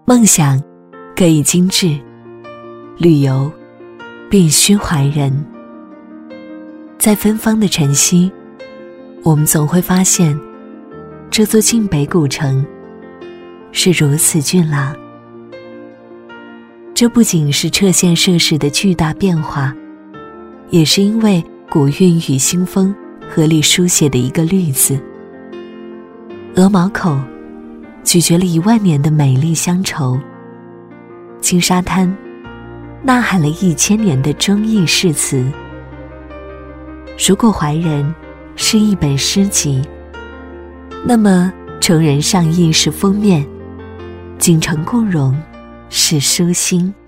梦想可以精致，旅游必须怀人。在芬芳的晨曦，我们总会发现这座晋北古城是如此俊朗。这不仅是柘县设施的巨大变化，也是因为古韵与新风合力书写的一个绿字。鹅毛口咀嚼了10000年的美丽乡愁，金沙滩呐喊了1000年的忠义誓词。如果怀人是一本诗集，那么成人上意是封面，锦城共荣是书心。